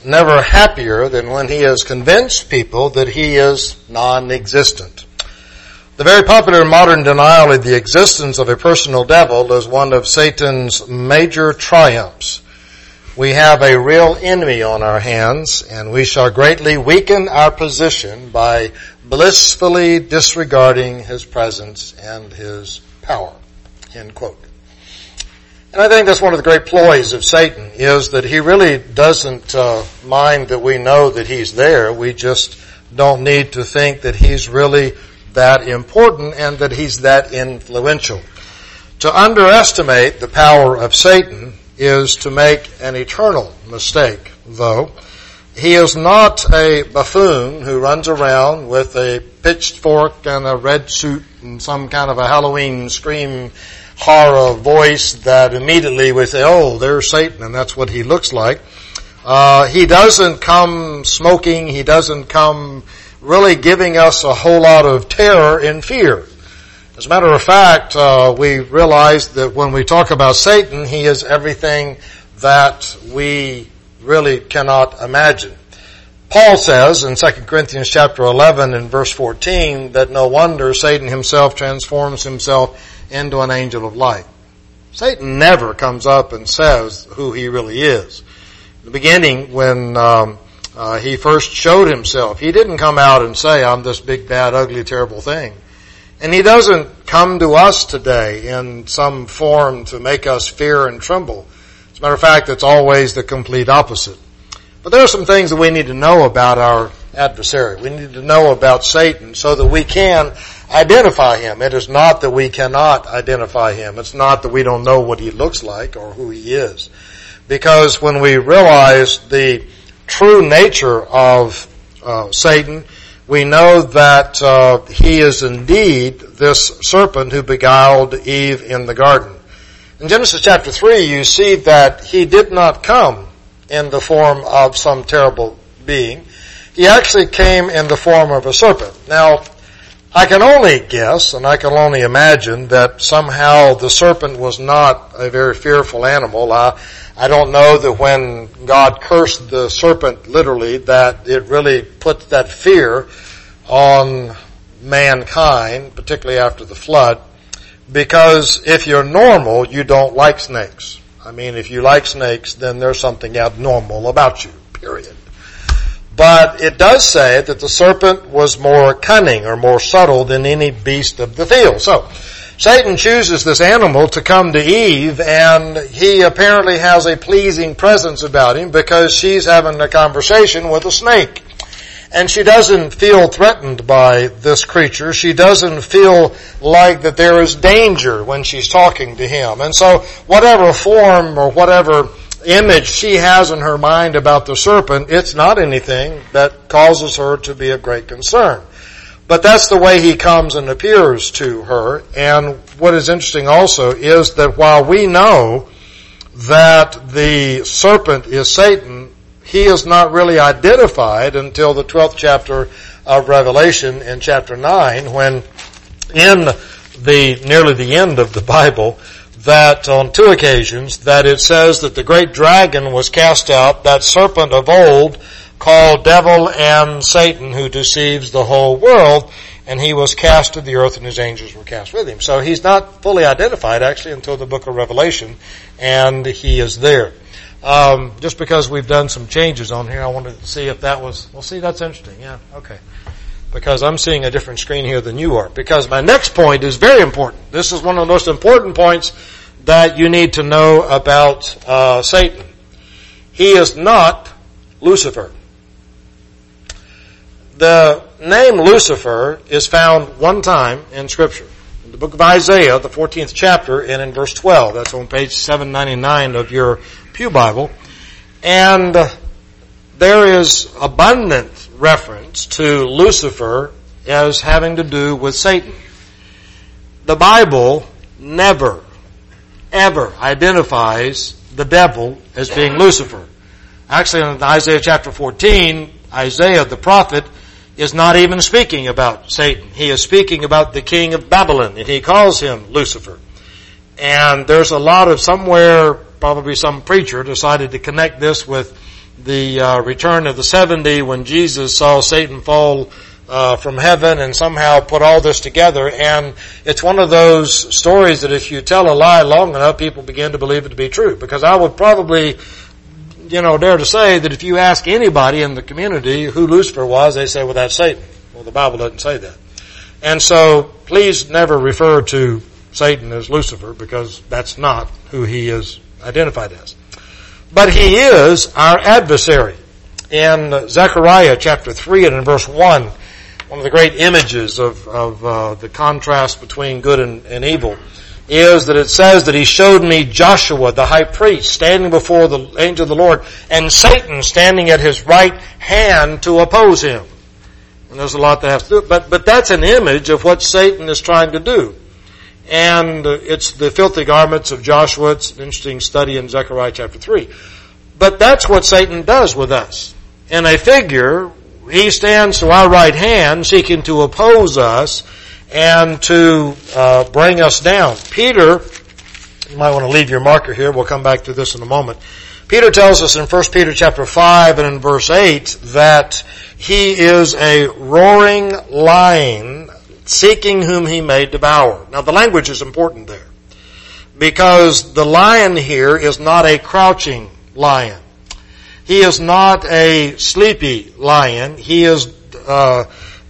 never happier than when he has convinced people that he is non-existent. The very popular modern denial of the existence of a personal devil is one of Satan's major triumphs. We have a real enemy on our hands, and we shall greatly weaken our position by blissfully disregarding his presence and his power. End quote. And I think that's one of the great ploys of Satan, is that he really doesn't mind that we know that he's there. We just don't need to think that he's really that important and that he's that influential. To underestimate the power of Satan is to make an eternal mistake, though. He is not a buffoon who runs around with a pitchfork and a red suit and some kind of a Halloween scream horror voice that immediately we say, oh, there's Satan, and that's what he looks like. He doesn't come smoking. He doesn't come really giving us a whole lot of terror and fear. As a matter of fact, we realize that when we talk about Satan, he is everything that we really cannot imagine. Paul says in 2 Corinthians chapter 11 and verse 14 that no wonder Satan himself transforms himself into an angel of light. Satan never comes up and says who he really is. In the beginning, when he first showed himself, he didn't come out and say, I'm this big, bad, ugly, terrible thing. And he doesn't come to us today in some form to make us fear and tremble. As a matter of fact, it's always the complete opposite. But there are some things that we need to know about our adversary. We need to know about Satan so that we can identify him. It is not that we cannot identify him. It's not that we don't know what he looks like or who he is. Because when we realize the true nature of Satan, we know that he is indeed this serpent who beguiled Eve in the garden. In Genesis chapter 3, you see that he did not come in the form of some terrible being. He actually came in the form of a serpent. Now, I can only guess, and I can only imagine that somehow the serpent was not a very fearful animal. I don't know that when God cursed the serpent literally that it really put that fear on mankind, particularly after the flood, because if you're normal, you don't like snakes. I mean, if you like snakes, then there's something abnormal about you, period. But it does say that the serpent was more cunning or more subtle than any beast of the field. So, Satan chooses this animal to come to Eve, and he apparently has a pleasing presence about him because she's having a conversation with a snake. And she doesn't feel threatened by this creature. She doesn't feel like that there is danger when she's talking to him. And so whatever form or whatever image she has in her mind about the serpent, it's not anything that causes her to be of great concern. But that's the way he comes and appears to her. And what is interesting also is that while we know that the serpent is Satan, he is not really identified until the 12th chapter of Revelation in chapter 9, when in nearly the end of the Bible, that on two occasions that it says that the great dragon was cast out, that serpent of old called Devil and Satan, who deceives the whole world, and he was cast to the earth and his angels were cast with him. So he's not fully identified actually until the book of Revelation, and he is there. Just because we've done some changes on here, I wanted to see if that was, well, see, that's interesting. Yeah, okay. Because I'm seeing a different screen here than you are. Because my next point is very important. This is one of the most important points that you need to know about Satan. He is not Lucifer. The name Lucifer is found one time in Scripture. In the book of Isaiah, the 14th chapter, and in verse 12. That's on page 799 of your Pew Bible. And there is abundant reference to Lucifer as having to do with Satan. The Bible never, ever identifies the devil as being Lucifer. Actually, in Isaiah chapter 14, Isaiah the prophet is not even speaking about Satan. He is speaking about the king of Babylon, and he calls him Lucifer. And there's a lot of somewhere, probably some preacher decided to connect this with the return of the 70 when Jesus saw Satan fall from heaven and somehow put all this together. And it's one of those stories that if you tell a lie long enough, people begin to believe it to be true. Because I would probably, dare to say that if you ask anybody in the community who Lucifer was, they say, well, that's Satan. Well, the Bible doesn't say that. And so please never refer to Satan as Lucifer, because that's not who he is identified as. But he is our adversary. In Zechariah chapter 3 and in verse 1, one of the great images of the contrast between good and evil is that it says that he showed me Joshua, the high priest, standing before the angel of the Lord, and Satan standing at his right hand to oppose him. And there's a lot that has to do, but that's an image of what Satan is trying to do. And it's the filthy garments of Joshua. It's an interesting study in Zechariah chapter 3. But that's what Satan does with us. In a figure, he stands to our right hand, seeking to oppose us and to bring us down. Peter, you might want to leave your marker here. We'll come back to this in a moment. Peter tells us in 1 Peter chapter 5 and in verse 8 that he is a roaring lion, seeking whom he may devour. Now the language is important there, because the lion here is not a crouching lion. He is not a sleepy lion. He is the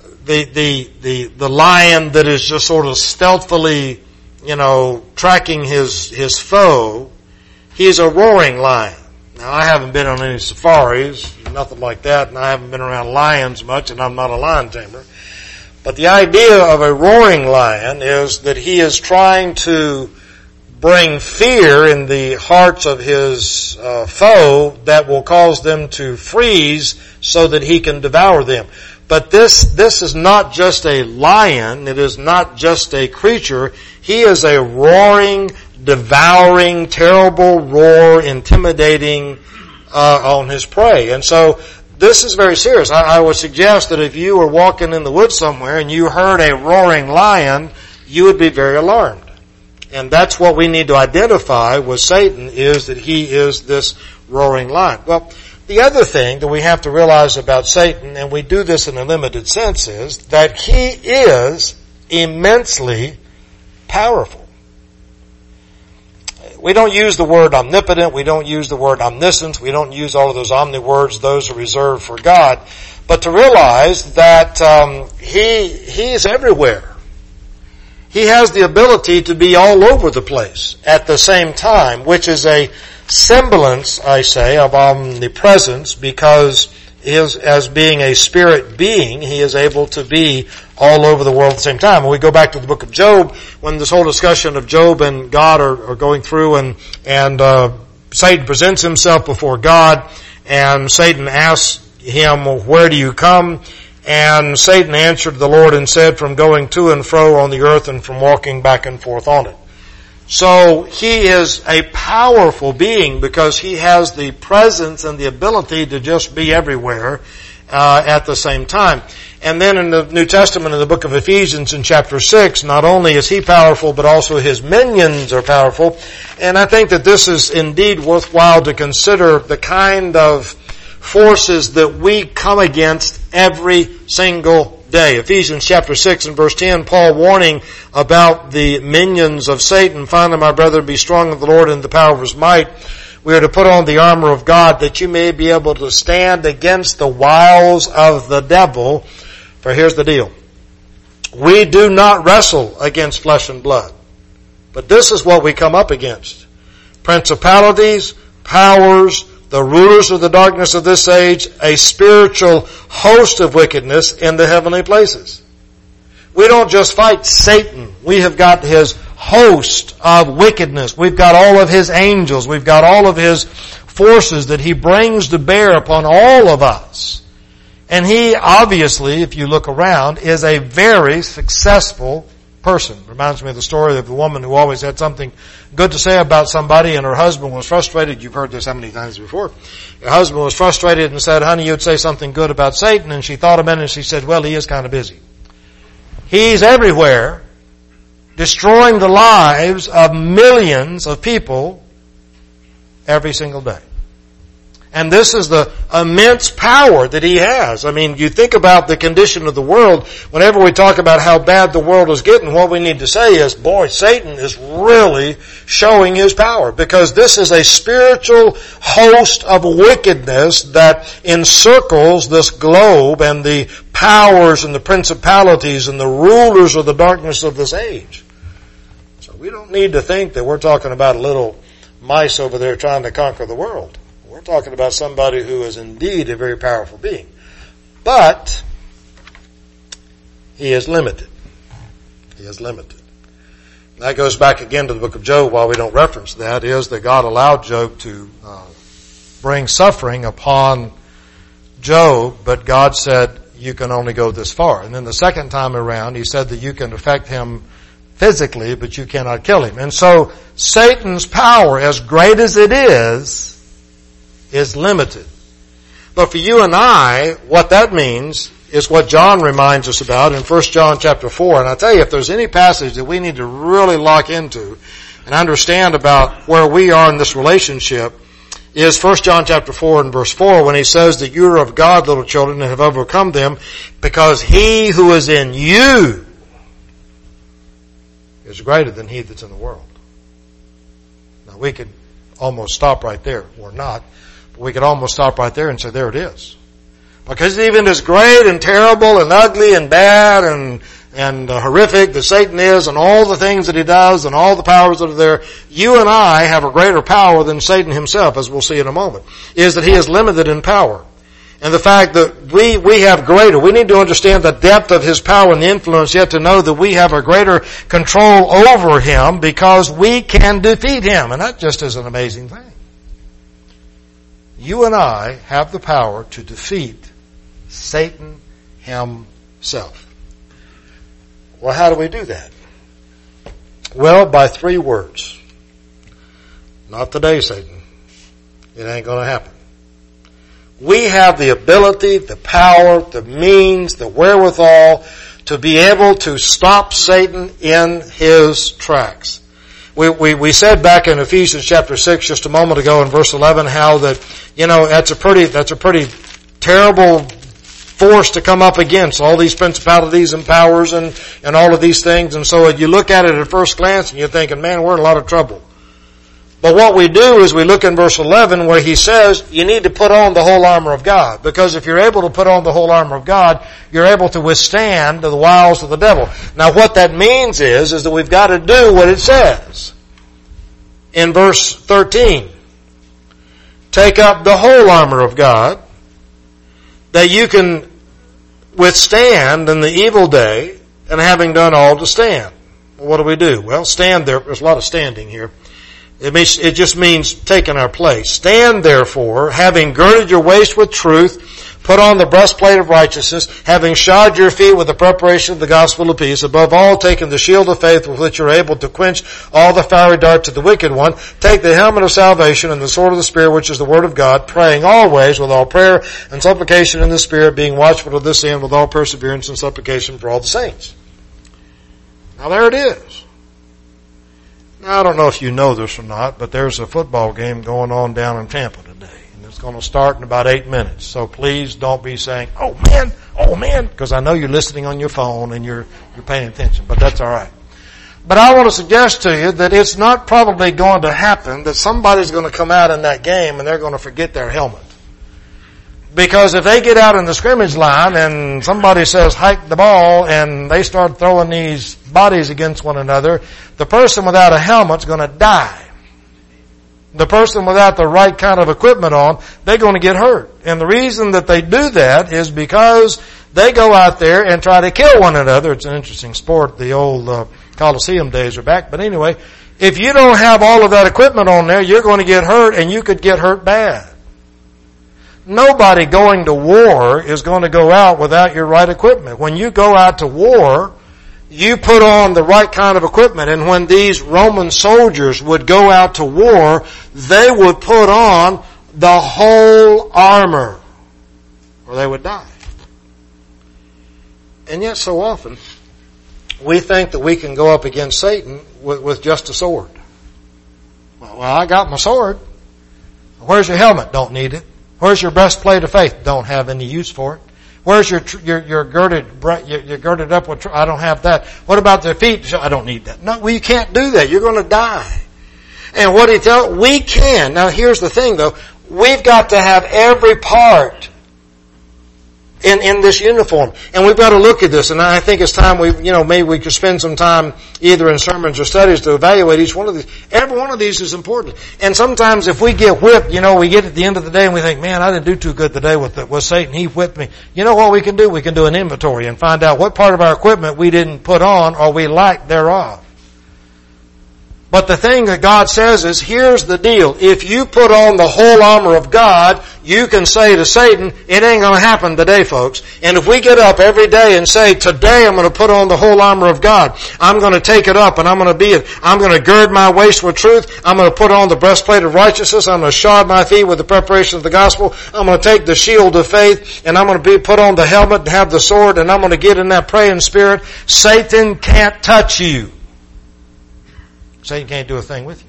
lion that is just sort of stealthily, tracking his foe. He is a roaring lion. Now I haven't been on any safaris, nothing like that, and I haven't been around lions much, and I'm not a lion tamer. But the idea of a roaring lion is that he is trying to bring fear in the hearts of his foe that will cause them to freeze so that he can devour them. But this is not just a lion. It is not just a creature. He is a roaring, devouring, terrible roar, intimidating on his prey. And so this is very serious. I would suggest that if you were walking in the woods somewhere and you heard a roaring lion, you would be very alarmed. And that's what we need to identify with Satan, is that he is this roaring lion. Well, the other thing that we have to realize about Satan, and we do this in a limited sense, is that he is immensely powerful. We don't use the word omnipotent, we don't use the word omniscient, we don't use all of those omni words, those are reserved for God. But to realize that he is everywhere. He has the ability to be all over the place at the same time, which is a semblance, I say, of omnipresence, because as being a spirit being, he is able to be all over the world at the same time. When we go back to the book of Job, when this whole discussion of Job and God are going through, and Satan presents himself before God, and Satan asks him, well, where do you come? And Satan answered the Lord and said, from going to and fro on the earth and from walking back and forth on it. So he is a powerful being because he has the presence and the ability to just be everywhere at the same time. And then in the New Testament, in the book of Ephesians in chapter 6, not only is he powerful, but also his minions are powerful. And I think that this is indeed worthwhile to consider the kind of forces that we come against every single day. Ephesians chapter 6 and verse 10, Paul warning about the minions of Satan. Finally, my brother, be strong in the Lord and the power of his might. We are to put on the armor of God that you may be able to stand against the wiles of the devil. For here's the deal. We do not wrestle against flesh and blood. But this is what we come up against. Principalities, powers, the rulers of the darkness of this age, a spiritual host of wickedness in the heavenly places. We don't just fight Satan. We have got his host of wickedness. We've got all of his angels. We've got all of his forces that he brings to bear upon all of us. And he obviously, if you look around, is a very successful person. Reminds me of the story of the woman who always had something good to say about somebody, and her husband was frustrated. You've heard this how many times before? Her husband was frustrated and said, honey, you'd say something good about Satan. And she thought a minute and she said, well, he is kind of busy. He's everywhere, destroying the lives of millions of people every single day. And this is the immense power that he has. I mean, you think about the condition of the world. Whenever we talk about how bad the world is getting, what we need to say is, boy, Satan is really showing his power. Because this is a spiritual host of wickedness that encircles this globe and the powers and the principalities and the rulers of the darkness of this age. So we don't need to think that we're talking about little mice over there trying to conquer the world. We're talking about somebody who is indeed a very powerful being. But he is limited. He is limited. That goes back again to the book of Job, while we don't reference that, is that God allowed Job to bring suffering upon Job, but God said, you can only go this far. And then the second time around, he said that you can affect him physically, but you cannot kill him. And so Satan's power, as great as it is limited. But for you and I, what that means is what John reminds us about in 1 John chapter 4. And I tell you, if there's any passage that we need to really lock into and understand about where we are in this relationship, is 1 John chapter 4 and verse 4, when he says that you are of God, little children, and have overcome them, because he who is in you is greater than he that's in the world. Now we could almost stop right there, or not. We could almost stop right there and say, there it is. Because even as great and terrible and ugly and bad and horrific that Satan is, and all the things that he does and all the powers that are there, you and I have a greater power than Satan himself, as we'll see in a moment, is that he is limited in power. And the fact that we have greater, we need to understand the depth of his power and the influence, yet to know that we have a greater control over him because we can defeat him. And that just is an amazing thing. You and I have the power to defeat Satan himself. Well, how do we do that? Well, by 3 words. Not today, Satan. It ain't going to happen. We have the ability, the power, the means, the wherewithal to be able to stop Satan in his tracks. We said back in Ephesians chapter 6 just a moment ago in verse 11 how that, that's a pretty terrible force to come up against, all these principalities and powers and all of these things. And so you look at it at first glance and you're thinking, man, we're in a lot of trouble. But what we do is we look in verse 11 where he says you need to put on the whole armor of God. Because if you're able to put on the whole armor of God, you're able to withstand the wiles of the devil. Now what that means is that we've got to do what it says. In verse 13, take up the whole armor of God that you can withstand in the evil day, and having done all to stand. Well, what do we do? Well, stand there. There's a lot of standing here. It just means taking our place. Stand therefore, having girded your waist with truth, put on the breastplate of righteousness, having shod your feet with the preparation of the gospel of peace, above all taking the shield of faith with which you're able to quench all the fiery darts of the wicked one. Take the helmet of salvation and the sword of the Spirit, which is the word of God, praying always with all prayer and supplication in the Spirit, being watchful to this end with all perseverance and supplication for all the saints. Now there it is. Now, I don't know if you know this or not, but there's a football game going on down in Tampa today. And it's going to start in about 8 minutes. So please don't be saying, oh man, because I know you're listening on your phone and you're paying attention, but that's all right. But I want to suggest to you that it's not probably going to happen that somebody's going to come out in that game and they're going to forget their helmet. Because if they get out in the scrimmage line and somebody says hike the ball and they start throwing these bodies against one another, the person without a helmet's going to die. The person without the right kind of equipment on, they're going to get hurt. And the reason that they do that is because they go out there and try to kill one another. It's an interesting sport. The old Coliseum days are back. But anyway, if you don't have all of that equipment on there, you're going to get hurt, and you could get hurt bad. Nobody going to war is going to go out without your right equipment. When you go out to war, you put on the right kind of equipment. And when these Roman soldiers would go out to war, they would put on the whole armor, or they would die. And yet so often, we think that we can go up against Satan with just a sword. Well, I got my sword. Where's your helmet? Don't need it. Where's your breastplate of faith? Don't have any use for it. Where's your girded up with, I don't have that. What about the feet? I don't need that. No, well, you can't do that. You're going to die. And what he tells, we can. Now here's the thing though. We've got to have every part in this uniform. And we've got to look at this. And I think it's time maybe we could spend some time either in sermons or studies to evaluate each one of these. Every one of these is important. And sometimes if we get whipped, we get at the end of the day and we think, man, I didn't do too good today with Satan. He whipped me. You know what we can do? We can do an inventory and find out what part of our equipment we didn't put on or we lacked thereof. But the thing that God says is, here's the deal. If you put on the whole armor of God, you can say to Satan, it ain't going to happen today, folks. And if we get up every day and say, today I'm going to put on the whole armor of God. I'm going to take it up and I'm going to be it. I'm going to gird my waist with truth. I'm going to put on the breastplate of righteousness. I'm going to shod my feet with the preparation of the gospel. I'm going to take the shield of faith and I'm going to put on the helmet and have the sword and I'm going to get in that praying spirit. Satan can't touch you. Satan can't do a thing with you.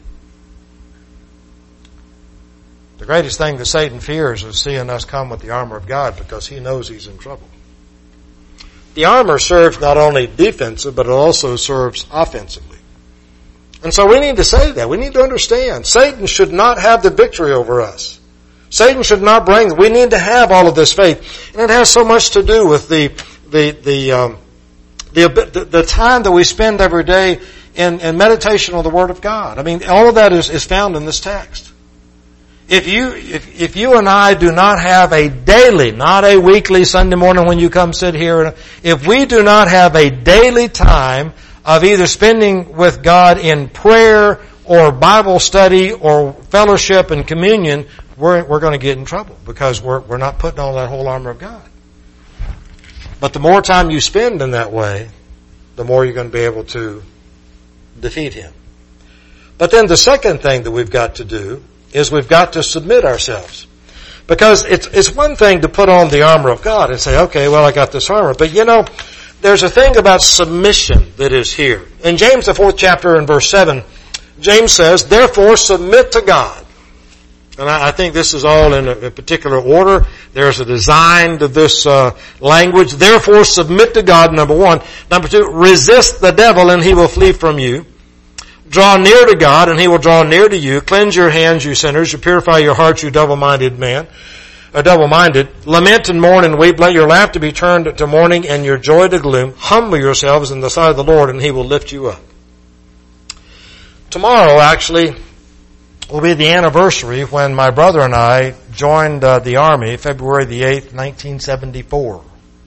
The greatest thing that Satan fears is seeing us come with the armor of God because he knows he's in trouble. The armor serves not only defensive, but it also serves offensively. And so we need to say that. We need to understand. Satan should not have the victory over us. Satan should not bring. We need to have all of this faith. And it has so much to do with the time that we spend every day in meditation on the Word of God. I mean, all of that is found in this text. If you and I do not have a daily, not a weekly Sunday morning when you come sit here, if we do not have a daily time of either spending with God in prayer or Bible study or fellowship and communion, we're going to get in trouble because we're not putting on that whole armor of God. But the more time you spend in that way, the more you're going to be able to defeat him. But then the second thing that we've got to do is we've got to submit ourselves. Because it's one thing to put on the armor of God and say, okay, well, I got this armor. But there's a thing about submission that is here. In James, the 4th chapter and verse 7, James says, therefore submit to God. And I think this is all in a particular order. There's a design to this language. Therefore, submit to God, number 1. Number 2, resist the devil and he will flee from you. Draw near to God and he will draw near to you. Cleanse your hands, you sinners. You purify your hearts, you double-minded man. Double-minded. Lament and mourn and weep. Let your laughter be turned to mourning and your joy to gloom. Humble yourselves in the sight of the Lord and he will lift you up. Tomorrow, actually, will be the anniversary when my brother and I joined the Army, February the 8th, 1974.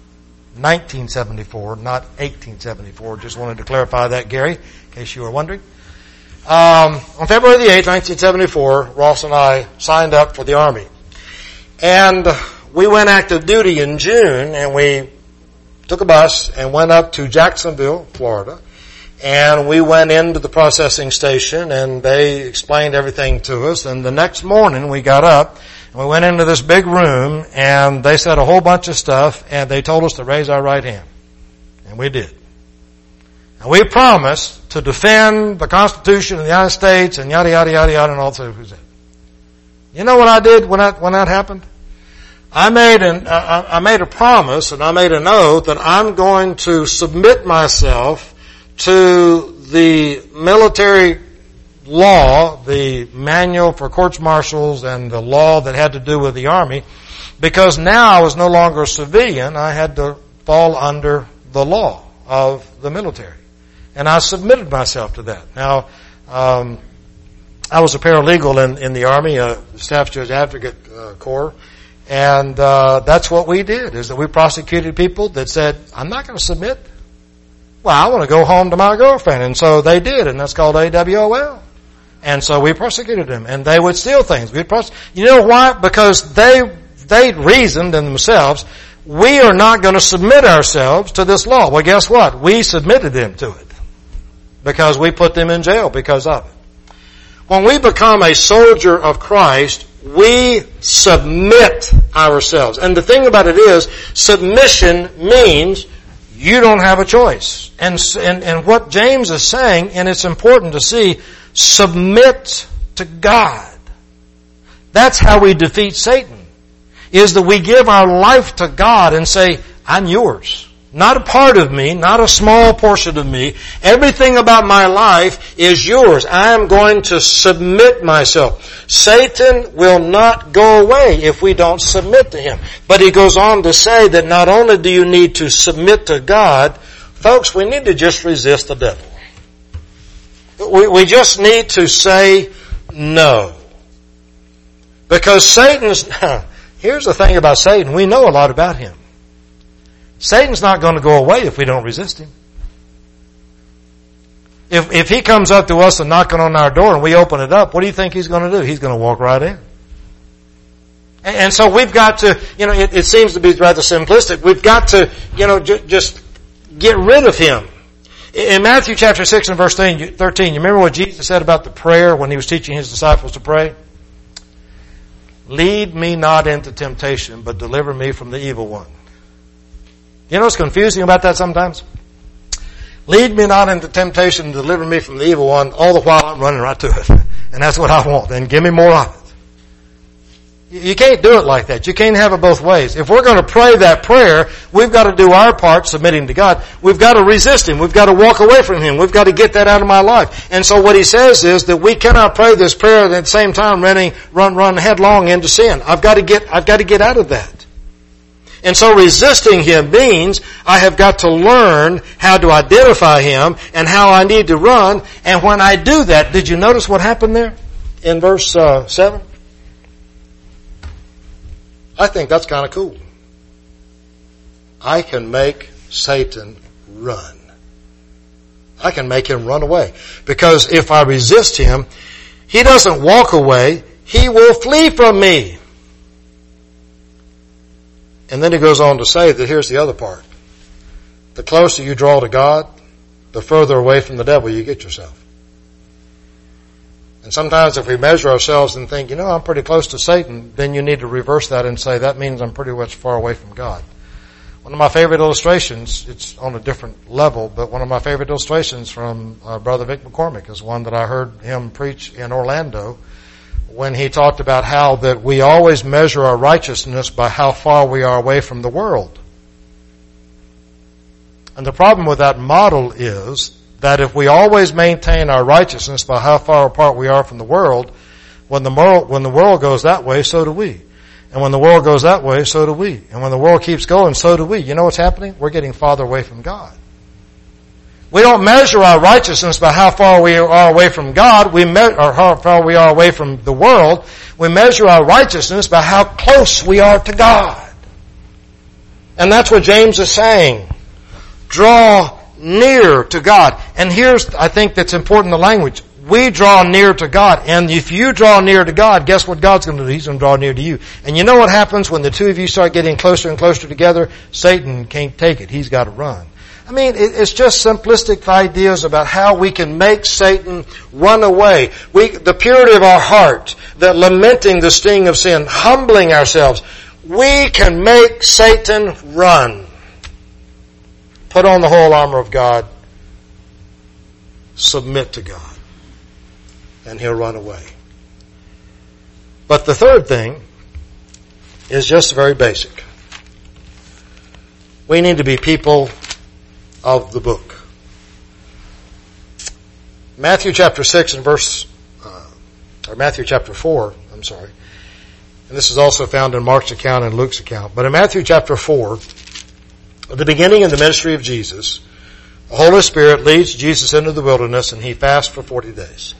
1974, not 1874. Just wanted to clarify that, Gary, in case you were wondering. On February the 8th, 1974, Ross and I signed up for the Army. And we went active duty in June, and we took a bus and went up to Jacksonville, Florida. And we went into the processing station and they explained everything to us. And the next morning we got up and we went into this big room and they said a whole bunch of stuff and they told us to raise our right hand. And we did. And we promised to defend the Constitution of the United States and yada, yada, yada, yada, and all that. You know what I did when that happened? I made a promise and I made an oath that I'm going to submit myself to the military law, the manual for courts martials and the law that had to do with the Army, because now I was no longer a civilian. I had to fall under the law of the military. And I submitted myself to that. Now, I was a paralegal in the Army, Staff Judge Advocate Corps, and that's what we did, is that we prosecuted people that said, I'm not going to submit. Well, I want to go home to my girlfriend. And so they did, and that's called AWOL. And so we prosecuted them, and they would steal things. You know why? Because they reasoned in themselves, we are not going to submit ourselves to this law. Well, guess what? We submitted them to it because we put them in jail because of it. When we become a soldier of Christ, we submit ourselves. And the thing about it is, submission means you don't have a choice. And what James is saying, and it's important to see, submit to God. That's how we defeat Satan. is that we give our life to God and say, I'm yours. Not a part of me, not a small portion of me. Everything about my life is yours. I am going to submit myself. Satan will not go away if we don't submit to him. But he goes on to say that not only do you need to submit to God, folks, we need to just resist the devil. We just need to say no. Because here's the thing about Satan, we know a lot about him. Satan's not going to go away if we don't resist him. If he comes up to us and knocking on our door and we open it up, what do you think he's going to do? He's going to walk right in. And so we've got to, it seems to be rather simplistic. We've got to, just get rid of him. In Matthew chapter 6 and verse 13, you remember what Jesus said about the prayer when he was teaching his disciples to pray? Lead me not into temptation, but deliver me from the evil one. You know what's confusing about that sometimes? Lead me not into temptation, deliver me from the evil one, all the while I'm running right to it. And that's what I want. Then give me more of it. You can't do it like that. You can't have it both ways. If we're going to pray that prayer, we've got to do our part, submitting to God. We've got to resist him. We've got to walk away from him. We've got to get that out of my life. And so what he says is that we cannot pray this prayer and at the same time run headlong into sin. I've got to get out of that. And so resisting him means I have got to learn how to identify him and how I need to run. And when I do that, did you notice what happened there in verse 7? I think that's kind of cool. I can make Satan run. I can make him run away. Because if I resist him, he doesn't walk away. He will flee from me. And then he goes on to say that here's the other part. The closer you draw to God, the further away from the devil you get yourself. And sometimes if we measure ourselves and think, I'm pretty close to Satan, then you need to reverse that and say, that means I'm pretty much far away from God. One of my favorite illustrations, it's on a different level, but one of my favorite illustrations from Brother Vic McCormick is one that I heard him preach in Orlando, when he talked about how that we always measure our righteousness by how far we are away from the world. And the problem with that model is that if we always maintain our righteousness by how far apart we are from the world, when the world goes that way, so do we. And when the world goes that way, so do we. And when the world keeps going, so do we. You know what's happening? We're getting farther away from God. We don't measure our righteousness by how far we are away from God, or how far we are away from the world. We measure our righteousness by how close we are to God. And that's what James is saying. Draw near to God. And here's, I think that's important, the language. We draw near to God. And if you draw near to God, guess what God's going to do? He's going to draw near to you. And you know what happens when the two of you start getting closer and closer together? Satan can't take it. He's got to run. I mean, it's just simplistic ideas about how we can make Satan run away. The purity of our heart, the lamenting the sting of sin, humbling ourselves. We can make Satan run. Put on the whole armor of God. Submit to God. And he'll run away. But the third thing is just very basic. We need to be people of the book. Matthew chapter 6 and Matthew chapter 4, and this is also found in Mark's account and Luke's account. But in Matthew chapter 4, at the beginning of the ministry of Jesus, the Holy Spirit leads Jesus into the wilderness and he fasts for 40 days.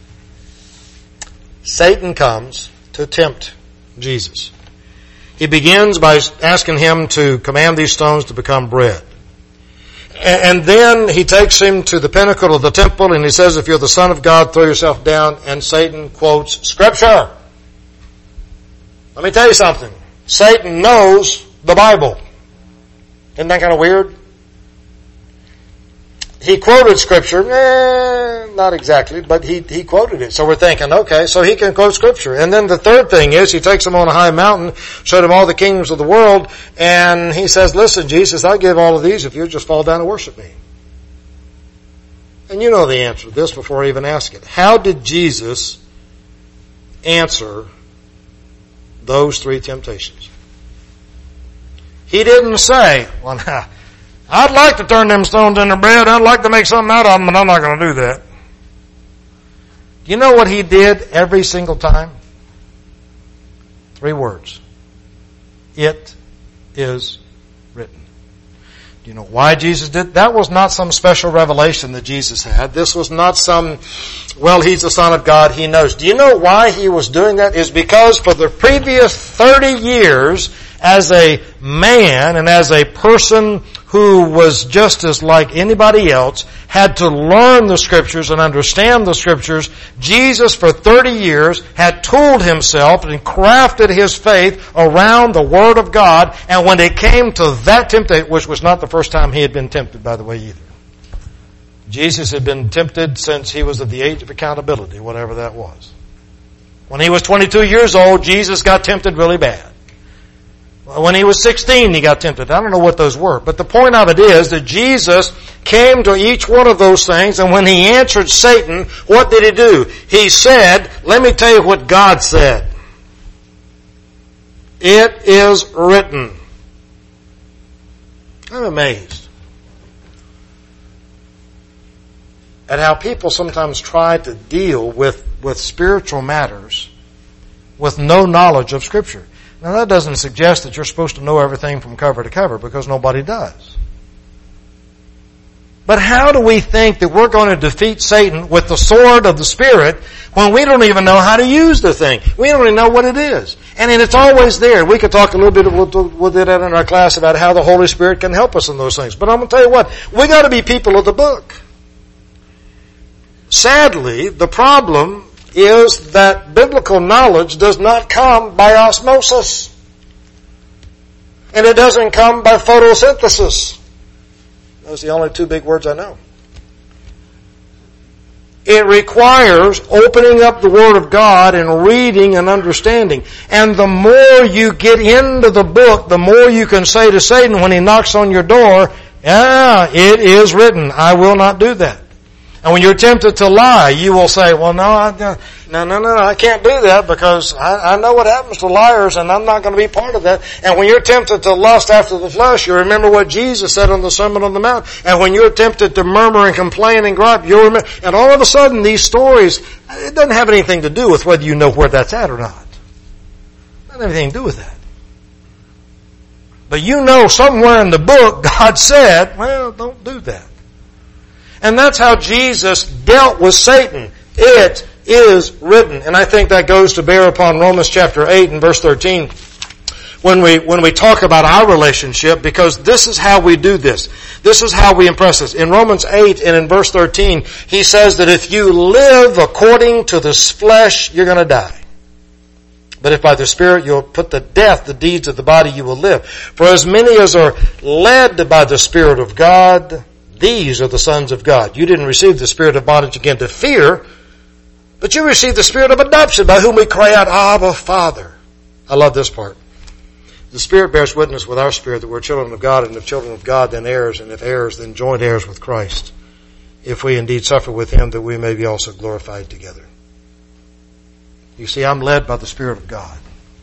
Satan comes to tempt Jesus. He begins by asking him to command these stones to become bread. And then he takes him to the pinnacle of the temple and he says, if you're the Son of God, throw yourself down. And Satan quotes Scripture. Let me tell you something. Satan knows the Bible. Isn't that kind of weird? He quoted Scripture. Not exactly, but he quoted it. So we're thinking, okay, so he can quote Scripture. And then the third thing is he takes him on a high mountain, showed him all the kingdoms of the world, and he says, listen, Jesus, I'll give all of these if you just fall down and worship me. And you know the answer to this before I even ask it. How did Jesus answer those three temptations? He didn't say, well, now, I'd like to turn them stones into bread. I'd like to make something out of them, but I'm not going to do that. Do you know what he did every single time? 3 words. It is written. Do you know why Jesus did? That was not some special revelation that Jesus had. This was not some, well, he's the Son of God, he knows. Do you know why he was doing that? Is because for the previous 30 years, as a man and as a person who was just as like anybody else, had to learn the Scriptures and understand the Scriptures, Jesus for 30 years had tooled himself and crafted his faith around the Word of God. And when it came to that temptation, which was not the first time he had been tempted, by the way, either. Jesus had been tempted since he was at the age of accountability, whatever that was. When he was 22 years old, Jesus got tempted really bad. When he was 16, he got tempted. I don't know what those were. But the point of it is that Jesus came to each one of those things, and when he answered Satan, what did he do? He said, let me tell you what God said. It is written. I'm amazed at how people sometimes try to deal with spiritual matters with no knowledge of Scripture. Now that doesn't suggest that you're supposed to know everything from cover to cover, because nobody does. But how do we think that we're going to defeat Satan with the sword of the Spirit when we don't even know how to use the thing? We don't even know what it is. And it's always there. We could talk a little bit, we'll do that in our class, about how the Holy Spirit can help us in those things. But I'm going to tell you what, we got to be people of the book. Sadly, the problem is that biblical knowledge does not come by osmosis. And it doesn't come by photosynthesis. Those are the only 2 big words I know. It requires opening up the Word of God and reading and understanding. And the more you get into the book, the more you can say to Satan when he knocks on your door, it is written, I will not do that. And when you're tempted to lie, you will say, well, no, I can't do that, because I know what happens to liars, and I'm not going to be part of that. And when you're tempted to lust after the flesh, you remember what Jesus said on the Sermon on the Mount. And when you're tempted to murmur and complain and gripe, you'll remember. And all of a sudden, these stories, it doesn't have anything to do with whether you know where that's at or not. It doesn't have anything to do with that. But you know somewhere in the book, God said, well, don't do that. And that's how Jesus dealt with Satan. It is written. And I think that goes to bear upon Romans chapter 8 and verse 13 when we talk about our relationship, because this is how we do this. This is how we impress this. In Romans 8 and in verse 13, he says that if you live according to the flesh, you're going to die. But if by the Spirit you'll put to death the deeds of the body, you will live. For as many as are led by the Spirit of God, these are the sons of God. You didn't receive the spirit of bondage again to fear, but you received the spirit of adoption, by whom we cry out, Abba, Father. I love this part. The Spirit bears witness with our spirit that we're children of God, and if children of God, then heirs, and if heirs, then joint heirs with Christ, if we indeed suffer with Him, that we may be also glorified together. You see, I'm led by the Spirit of God.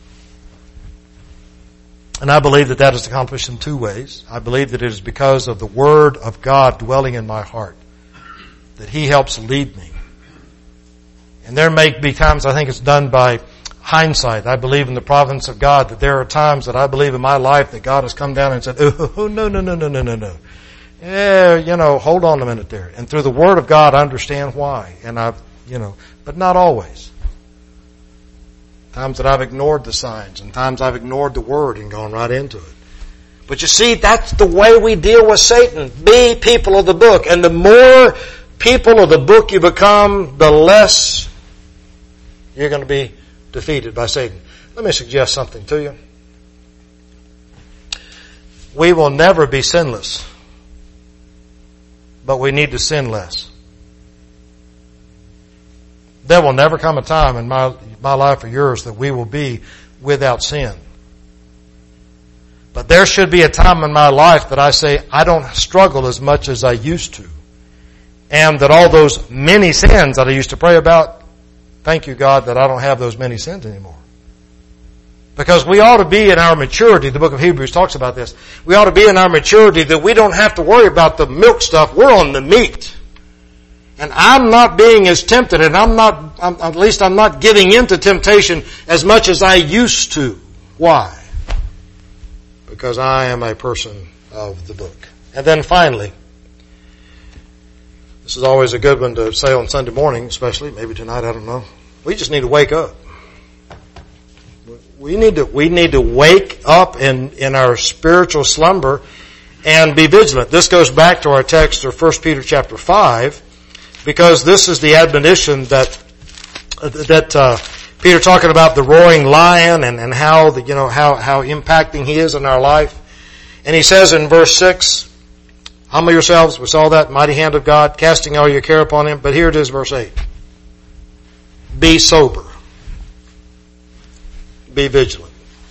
And I believe that is accomplished in 2 ways. I believe that it is because of the Word of God dwelling in my heart that He helps lead me. And there may be times I think it's done by hindsight. I believe in the providence of God that there are times that I believe in my life that God has come down and said, oh, no. Yeah, hold on a minute there. And through the Word of God I understand why. And but not always. Times that I've ignored the signs, and times I've ignored the Word and gone right into it. But you see, that's the way we deal with Satan. Be people of the book. And the more people of the book you become, the less you're going to be defeated by Satan. Let me suggest something to you. We will never be sinless, but we need to sin less. There will never come a time in my life or yours that we will be without sin. But there should be a time in my life that I say, I don't struggle as much as I used to. And that all those many sins that I used to pray about, thank you, God, that I don't have those many sins anymore. Because we ought to be in our maturity, the book of Hebrews talks about this, we ought to be in our maturity that we don't have to worry about the milk stuff, we're on the meat. And I'm not being as tempted, and I'm not giving into temptation as much as I used to. Why? Because I am a person of the book. And then finally, this is always a good one to say on Sunday morning, especially, maybe tonight, I don't know. We just need to wake up. We need to wake up in our spiritual slumber and be vigilant. This goes back to our text of 1 Peter chapter 5, because this is the admonition that Peter talking about the roaring lion and how how impacting he is in our life. And he says in verse 6, humble yourselves, we saw that mighty hand of God, casting all your care upon him. But here it is, verse 8. Be sober. Be vigilant.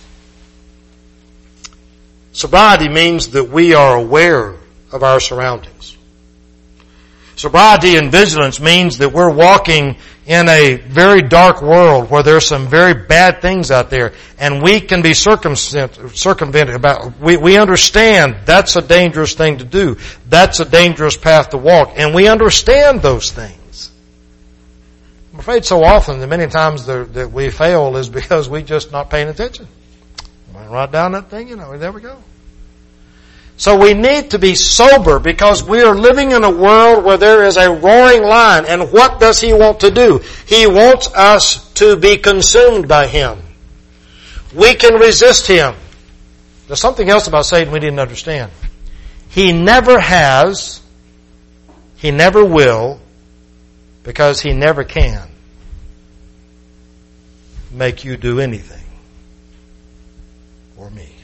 Sobriety means that we are aware of our surroundings. Sobriety and vigilance means that we're walking in a very dark world where there's some very bad things out there, and we can be circumvented about. We understand that's a dangerous thing to do. That's a dangerous path to walk, and we understand those things. I'm afraid so often that many times that we fail is because we're just not paying attention. Right down that thing, there we go. So we need to be sober because we are living in a world where there is a roaring lion. And what does he want to do? He wants us to be consumed by him. We can resist him. There's something else about Satan we didn't understand. He never has, he never will, because he never can make you do anything for me.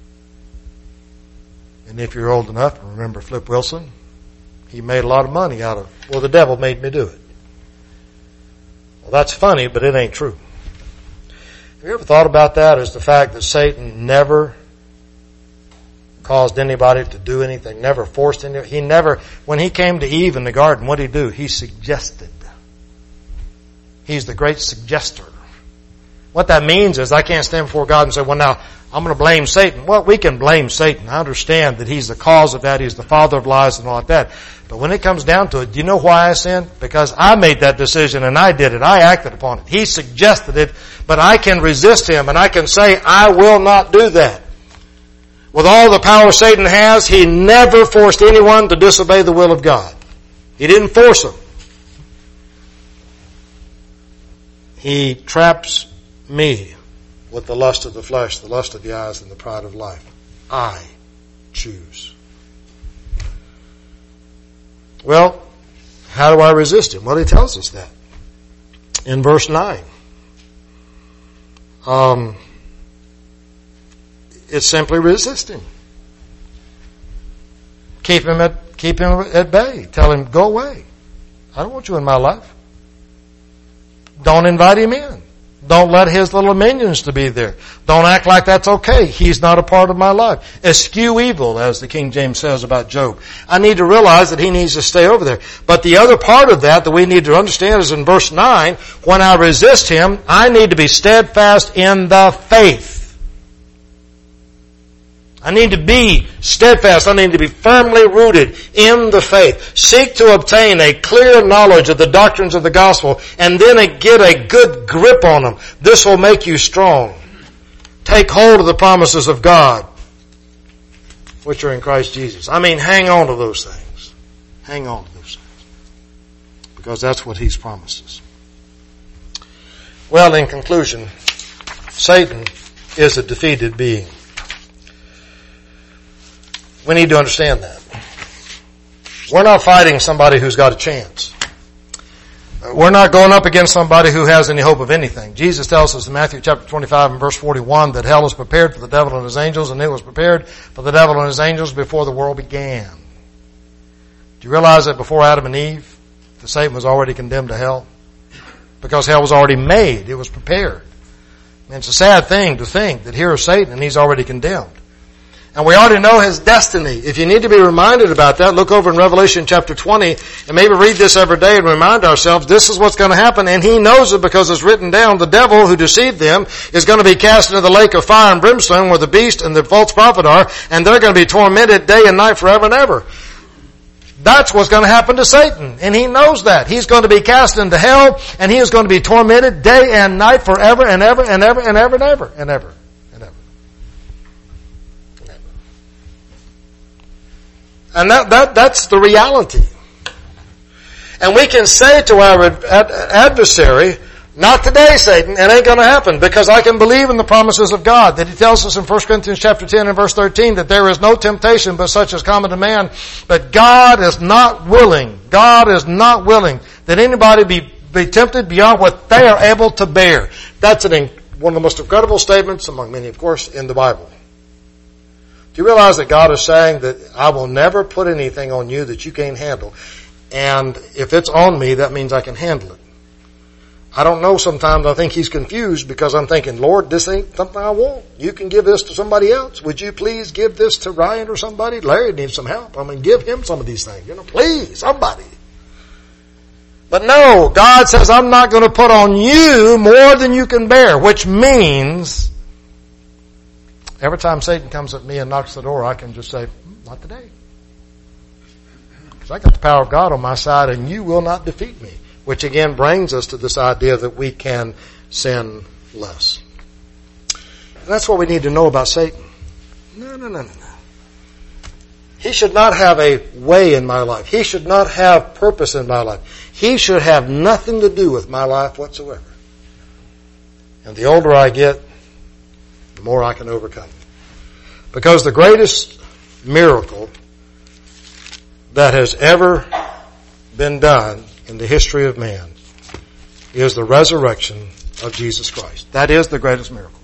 And if you're old enough to remember Flip Wilson, he made a lot of money out of, the devil made me do it. Well, that's funny, but it ain't true. Have you ever thought about that, as the fact that Satan never caused anybody to do anything, never forced anybody? He never, when he came to Eve in the garden, what did he do? He suggested. He's the great suggester. What that means is I can't stand before God and say, well, now, I'm going to blame Satan. Well, we can blame Satan. I understand that he's the cause of that. He's the father of lies and all like that. But when it comes down to it, do you know why I sinned? Because I made that decision and I did it. I acted upon it. He suggested it, but I can resist him and I can say, I will not do that. With all the power Satan has, he never forced anyone to disobey the will of God. He didn't force them. He traps me with the lust of the flesh, the lust of the eyes, and the pride of life. I choose. Well, how do I resist him? Well, he tells us that in verse 9. It's simply resisting. Keep him at bay. Tell him, go away. I don't want you in my life. Don't invite him in. Don't let his little minions to be there. Don't act like that's okay. He's not a part of my life. Eschew evil, as the King James says about Job. I need to realize that he needs to stay over there. But the other part of that we need to understand is in verse 9, when I resist him, I need to be steadfast in the faith. I need to be steadfast. I need to be firmly rooted in the faith. Seek to obtain a clear knowledge of the doctrines of the gospel and then get a good grip on them. This will make you strong. Take hold of the promises of God, which are in Christ Jesus. Hang on to those things. Hang on to those things. Because that's what he's promised us. Well, in conclusion, Satan is a defeated being. We need to understand that. We're not fighting somebody who's got a chance. We're not going up against somebody who has any hope of anything. Jesus tells us in Matthew chapter 25 and verse 41 that hell is prepared for the devil and his angels, and it was prepared for the devil and his angels before the world began. Do you realize that before Adam and Eve, the Satan was already condemned to hell? Because hell was already made. It was prepared. And it's a sad thing to think that here is Satan and he's already condemned. And we already know his destiny. If you need to be reminded about that, look over in Revelation chapter 20 and maybe read this every day and remind ourselves this is what's going to happen. And he knows it because it's written down. The devil who deceived them is going to be cast into the lake of fire and brimstone where the beast and the false prophet are, and they're going to be tormented day and night forever and ever. That's what's going to happen to Satan. And he knows that. He's going to be cast into hell, and he is going to be tormented day and night forever and ever and ever and ever and ever and ever. And that's the reality. And we can say to our adversary, not today, Satan, it ain't going to happen, because I can believe in the promises of God, that he tells us in 1 Corinthians chapter 10 and verse 13 that there is no temptation but such as common to man, but God is not willing that anybody be tempted beyond what they are able to bear. That's one of the most incredible statements, among many, of course, in the Bible. Do you realize that God is saying that I will never put anything on you that you can't handle? And if it's on me, that means I can handle it. I don't know, sometimes I think he's confused because I'm thinking, Lord, this ain't something I want. You can give this to somebody else. Would you please give this to Ryan or somebody? Larry needs some help. Give him some of these things. Please, somebody. But no, God says, I'm not going to put on you more than you can bear, which means every time Satan comes at me and knocks the door, I can just say, not today. Because I got the power of God on my side, and you will not defeat me. Which again brings us to this idea that we can sin less. And that's what we need to know about Satan. No. He should not have a way in my life. He should not have purpose in my life. He should have nothing to do with my life whatsoever. And the older I get, the more I can overcome. Because the greatest miracle that has ever been done in the history of man is the resurrection of Jesus Christ. That is the greatest miracle.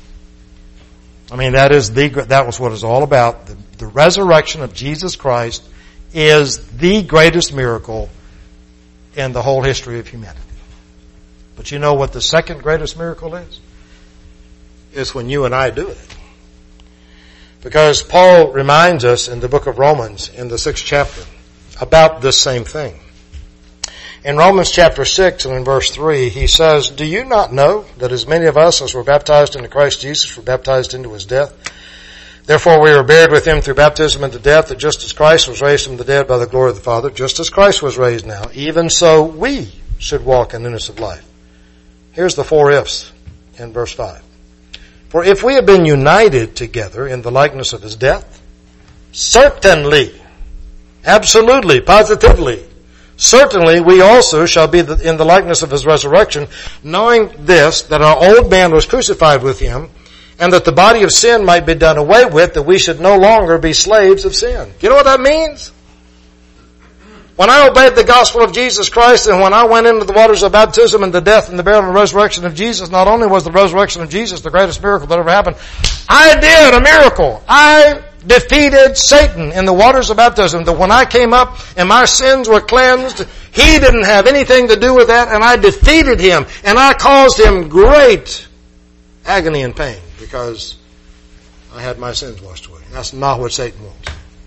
That was what it's all about. The resurrection of Jesus Christ is the greatest miracle in the whole history of humanity. But you know what the second greatest miracle is? Is when you and I do it. Because Paul reminds us in the book of Romans, in the 6th chapter, about this same thing. In Romans chapter 6 and in verse 3, he says, Do you not know that as many of us as were baptized into Christ Jesus were baptized into his death? Therefore we were buried with him through baptism into death, that just as Christ was raised from the dead by the glory of the Father, just as Christ was raised now, even so we should walk in newness of life. Here's the 4 ifs in verse 5. For if we have been united together in the likeness of his death, certainly, absolutely, positively, certainly we also shall be in the likeness of his resurrection, knowing this, that our old man was crucified with him, and that the body of sin might be done away with, that we should no longer be slaves of sin. You know what that means? When I obeyed the gospel of Jesus Christ and when I went into the waters of baptism and the death and the burial and resurrection of Jesus, not only was the resurrection of Jesus the greatest miracle that ever happened, I did a miracle. I defeated Satan in the waters of baptism. That when I came up and my sins were cleansed, he didn't have anything to do with that, and I defeated him, and I caused him great agony and pain because I had my sins washed away. That's not what Satan wants.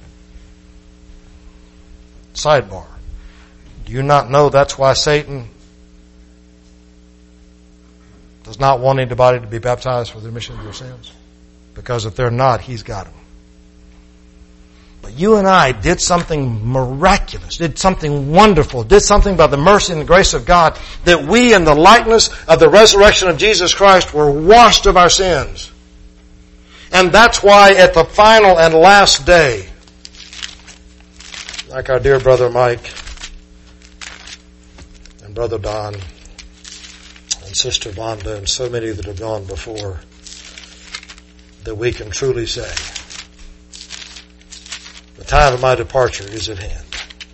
Sidebar. Do you not know that's why Satan does not want anybody to be baptized for the remission of their sins? Because if they're not, he's got them. But you and I did something miraculous, did something wonderful, did something by the mercy and the grace of God, that we in the likeness of the resurrection of Jesus Christ were washed of our sins. And that's why at the final and last day, like our dear brother Mike and brother Don and sister Vonda and so many that have gone before, that we can truly say, the time of my departure is at hand.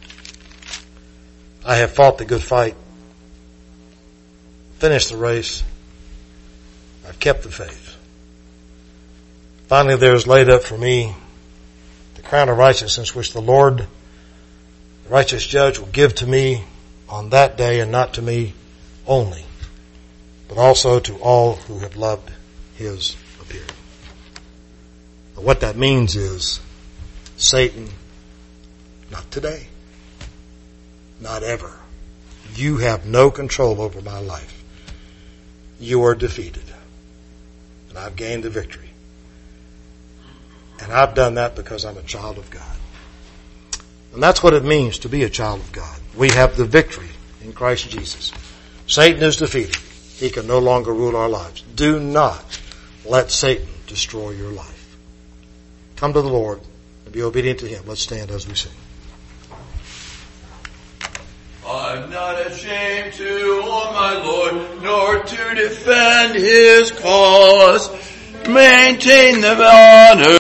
I have fought the good fight, finished the race, I've kept the faith. Finally there is laid up for me the crown of righteousness which the Lord, the righteous judge, will give to me on that day, and not to me only, but also to all who have loved his appearing. What that means is, Satan, not today, not ever. You have no control over my life. You are defeated. And I've gained the victory. And I've done that because I'm a child of God. And that's what it means to be a child of God. We have the victory in Christ Jesus. Satan is defeated. He can no longer rule our lives. Do not let Satan destroy your life. Come to the Lord and be obedient to Him. Let's stand as we sing. I'm not ashamed to own my Lord, nor to defend His cause. Maintain the honor